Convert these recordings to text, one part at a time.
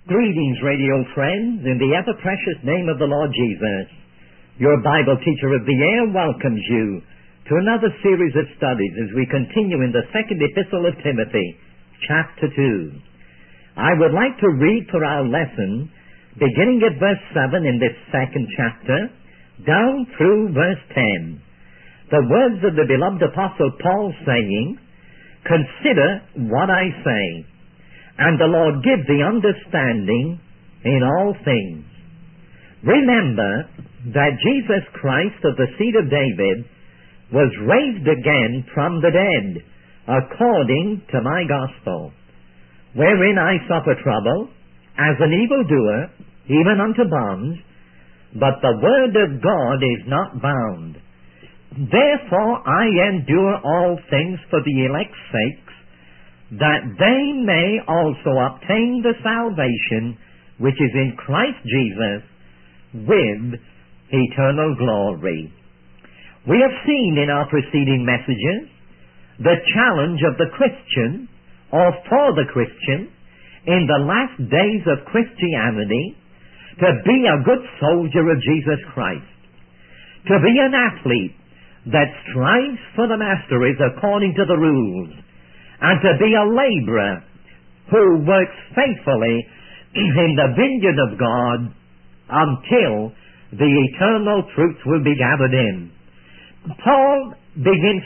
Greetings, radio friends, in the ever-precious name of the Lord Jesus. Your Bible teacher of the air welcomes you to another series of studies as we continue in the second epistle of Timothy, chapter 2. I would like to read for our lesson, beginning at verse 7 in this second chapter, down through verse 10. The words of the beloved Apostle Paul saying, "Consider what I say, and the Lord give thee understanding in all things." Remember that Jesus Christ of the seed of David was raised again from the dead, according to my gospel, wherein I suffer trouble, as an evildoer, even unto bonds, but the word of God is not bound. Therefore I endure all things for the elect's sakes, that they may also obtain the salvation which is in Christ Jesus with eternal glory. We have seen in our preceding messages the challenge of the Christian, or for the Christian, in the last days of Christianity, to be a good soldier of Jesus Christ, to be an athlete that strives for the masteries according to the rules, and to be a laborer who works faithfully in the vineyard of God until the eternal truth will be gathered in. Paul begins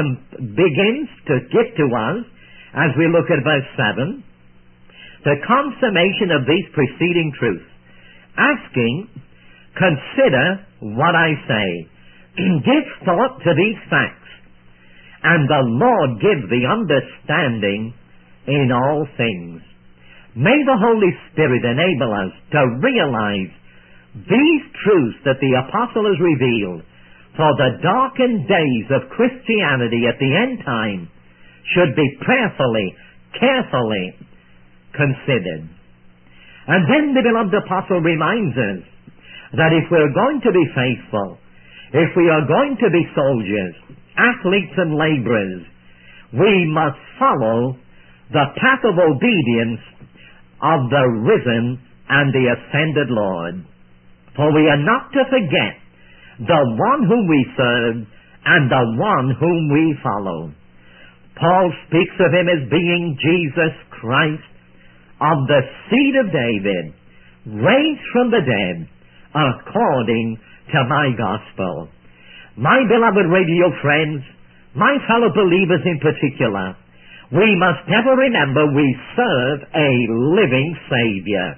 to give to us, as we look at verse 7, the consummation of these preceding truths, asking, "Consider what I say. Give thought to these facts, and the Lord give thee understanding in all things." May the Holy Spirit enable us to realize these truths that the Apostle has revealed for the darkened days of Christianity at the end time should be prayerfully, carefully considered. And then the beloved Apostle reminds us that if we're going to be faithful, if we are going to be soldiers, athletes and laborers, we must follow the path of obedience of the risen and the ascended Lord. For we are not to forget the one whom we serve and the one whom we follow. Paul speaks of him as being Jesus Christ of the seed of David, raised from the dead, according to my gospel. My beloved radio friends, my fellow believers in particular, we must never remember we serve a living Savior.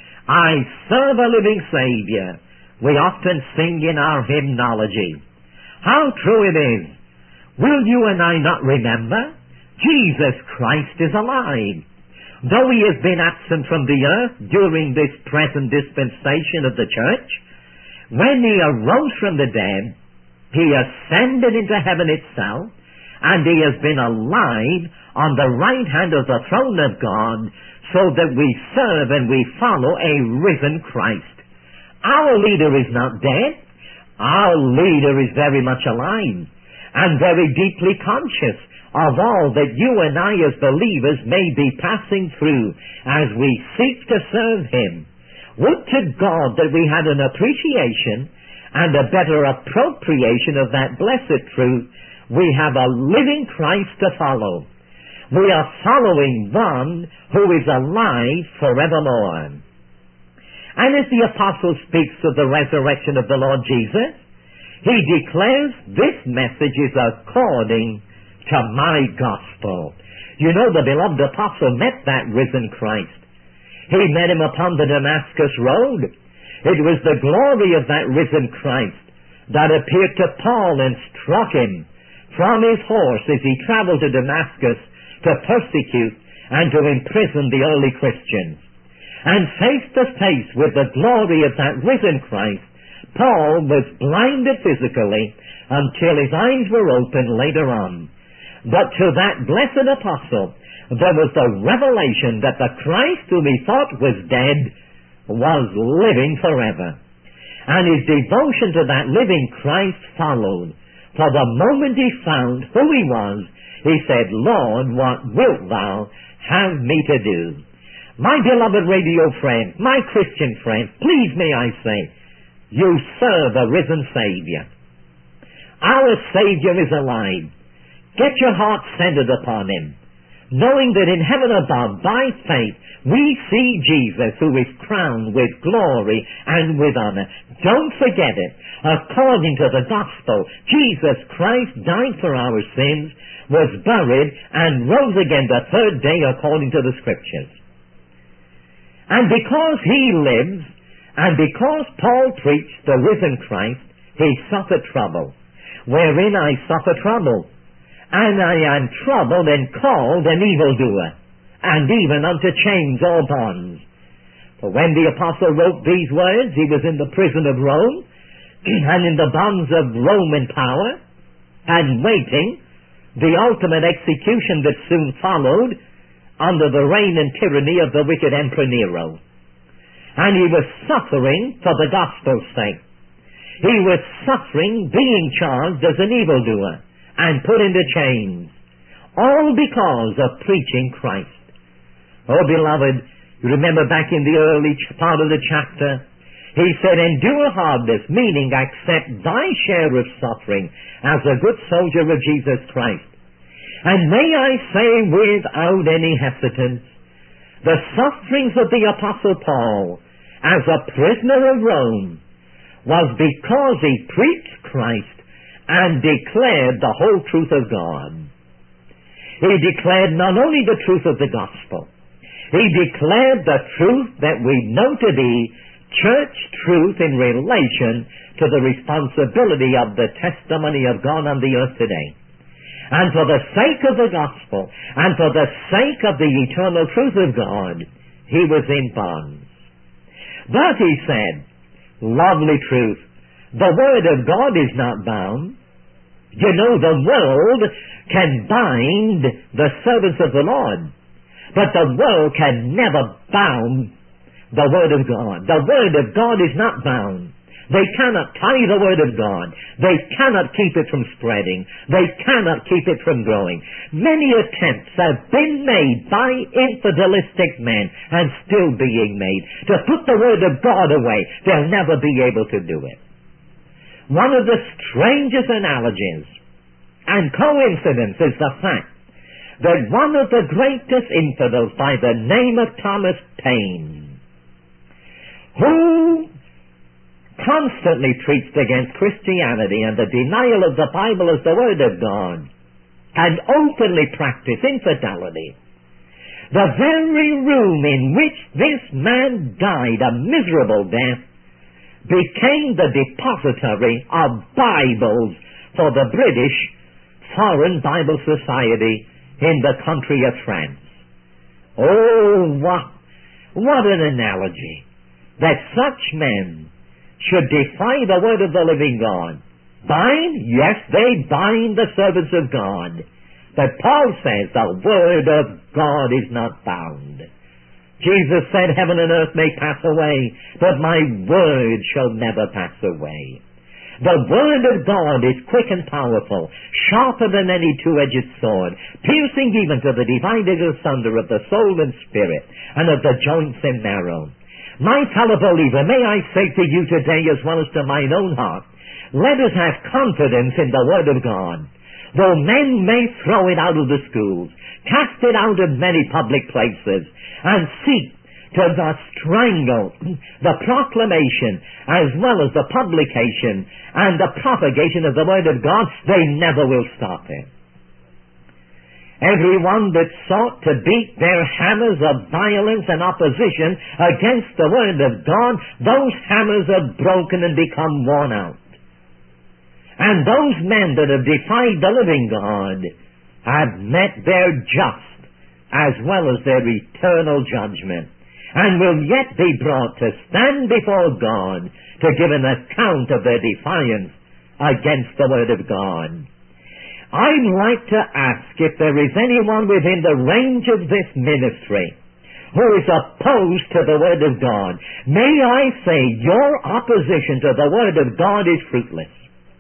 I serve a living Savior. We often sing in our hymnology. How true it is. Will you and I not remember? Jesus Christ is alive. Though he has been absent from the earth during this present dispensation of the church, when he arose from the dead, he ascended into heaven itself, and he has been alive on the right hand of the throne of God, so that we serve and we follow a risen Christ. Our leader is not dead. Our leader is very much alive and very deeply conscious of all that you and I as believers may be passing through as we seek to serve him. Would to God that we had an appreciation and a better appropriation of that blessed truth. We have a living Christ to follow. We are following one who is alive forevermore. And as the Apostle speaks of the resurrection of the Lord Jesus, he declares this message is according to my gospel. You know, the beloved Apostle met that risen Christ. He met him upon the Damascus road. It was the glory of that risen Christ that appeared to Paul and struck him from his horse as he traveled to Damascus to persecute and to imprison the early Christians. And face to face with the glory of that risen Christ, Paul was blinded physically until his eyes were opened later on. But to that blessed apostle, there was the revelation that the Christ whom he thought was dead was living forever. And his devotion to that living Christ followed. For the moment he found who he was, he said, "Lord, what wilt thou have me to do?" My beloved radio friend, my Christian friend, please may I say, you serve a risen Savior. Our Savior is alive. Get your heart centered upon Him, knowing that in heaven above, by faith, we see Jesus who is crowned with glory and with honor. Don't forget it. According to the gospel, Jesus Christ died for our sins, was buried, and rose again the third day according to the Scriptures. And because He lives, and because Paul preached the risen Christ, He suffered trouble, wherein I suffer trouble. And I am troubled and called an evildoer, and even unto chains or bonds. For when the apostle wrote these words, he was in the prison of Rome, and in the bonds of Roman power, and waiting the ultimate execution that soon followed under the reign and tyranny of the wicked Emperor Nero. And he was suffering for the gospel's sake. He was suffering, being charged as an evildoer, and put into chains, all because of preaching Christ. Oh, beloved, you remember back in the early part of the chapter, he said, endure hardness, meaning accept thy share of suffering as a good soldier of Jesus Christ. And may I say without any hesitance, the sufferings of the Apostle Paul as a prisoner of Rome was because he preached Christ and declared the whole truth of God. He declared not only the truth of the gospel, he declared the truth that we know to be church truth in relation to the responsibility of the testimony of God on the earth today. And for the sake of the gospel, and for the sake of the eternal truth of God, he was in bonds. But he said, lovely truth, the Word of God is not bound. You know, the world can bind the servants of the Lord, but the world can never bound the Word of God. The Word of God is not bound. They cannot tie the Word of God. They cannot keep it from spreading. They cannot keep it from growing. Many attempts have been made by infidelistic men, and still being made, to put the Word of God away. They'll never be able to do it. One of the strangest analogies and coincidence is the fact that one of the greatest infidels by the name of Thomas Paine, who constantly preached against Christianity and the denial of the Bible as the Word of God, and openly practiced infidelity, the very room in which this man died a miserable death became the depository of Bibles for the British Foreign Bible Society in the country of France. Oh, what an analogy, that such men should defy the Word of the living God. Bind? Yes, they bind the servants of God. But Paul says the Word of God is not bound. Jesus said, heaven and earth may pass away, but my word shall never pass away. The Word of God is quick and powerful, sharper than any two-edged sword, piercing even to the dividing asunder of the soul and spirit, and of the joints and marrow. My fellow believer, may I say to you today as well as to mine own heart, let us have confidence in the Word of God. Though men may throw it out of the schools, cast it out of many public places, and seek to strangle the proclamation as well as the publication and the propagation of the Word of God, they never will stop it. Everyone that sought to beat their hammers of violence and opposition against the Word of God, those hammers are broken and become worn out. And those men that have defied the living God have met their just as well as their eternal judgment, and will yet be brought to stand before God to give an account of their defiance against the Word of God. I'd like to ask if there is anyone within the range of this ministry who is opposed to the Word of God. May I say your opposition to the Word of God is fruitless.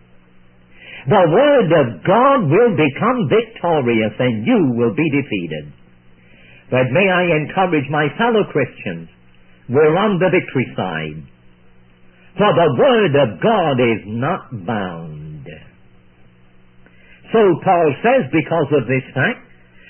The Word of God will become victorious and you will be defeated. But may I encourage my fellow Christians, we're on the victory side. For the Word of God is not bound. So Paul says, because of this fact,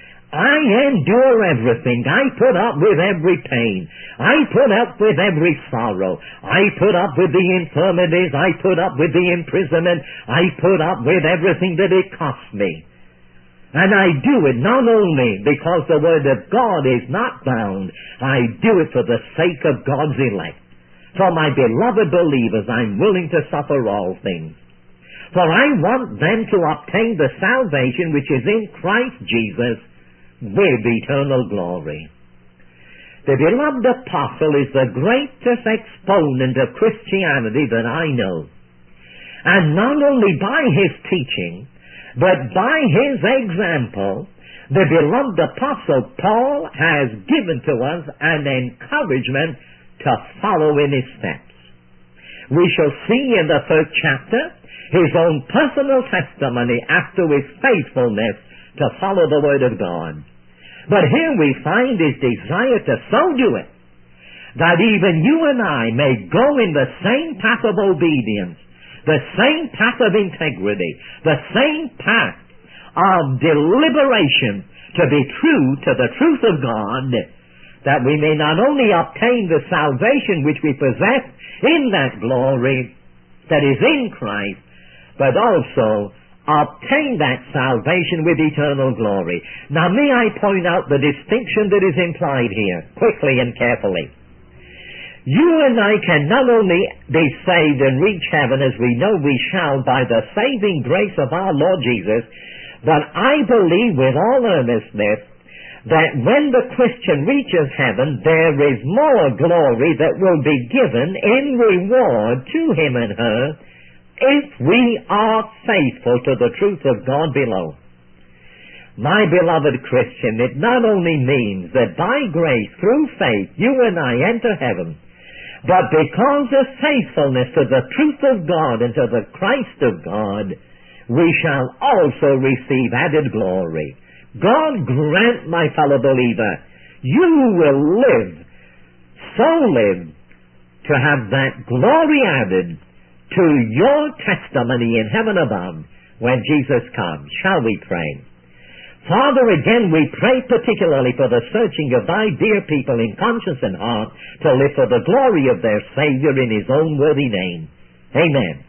I endure everything. I put up with every pain. I put up with every sorrow. I put up with the infirmities. I put up with the imprisonment. I put up with everything that it cost me. And I do it not only because the Word of God is not bound. I do it for the sake of God's elect. For my beloved believers, I'm willing to suffer all things. For I want them to obtain the salvation which is in Christ Jesus with eternal glory. The beloved apostle is the greatest exponent of Christianity that I know. And not only by his teaching, but by his example, the beloved apostle Paul has given to us an encouragement to follow in his steps. We shall see in the 3rd chapter his own personal testimony after his faithfulness to follow the Word of God. But here we find his desire to so do it that even you and I may go in the same path of obedience, the same path of integrity, the same path of deliberation to be true to the truth of God, that we may not only obtain the salvation which we possess in that glory that is in Christ, but also obtain that salvation with eternal glory. Now may I point out the distinction that is implied here, quickly and carefully. You and I can not only be saved and reach heaven, as we know we shall by the saving grace of our Lord Jesus, but I believe with all earnestness that when the Christian reaches heaven, there is more glory that will be given in reward to him and her if we are faithful to the truth of God below. My beloved Christian, it not only means that by grace, through faith, you and I enter heaven, but because of faithfulness to the truth of God and to the Christ of God, we shall also receive added glory. God grant, my fellow believer, you will live to have that glory added to your testimony in heaven above when Jesus comes. Shall we pray? Father, again we pray particularly for the searching of thy dear people in conscience and heart to live for the glory of their Savior in his own worthy name. Amen.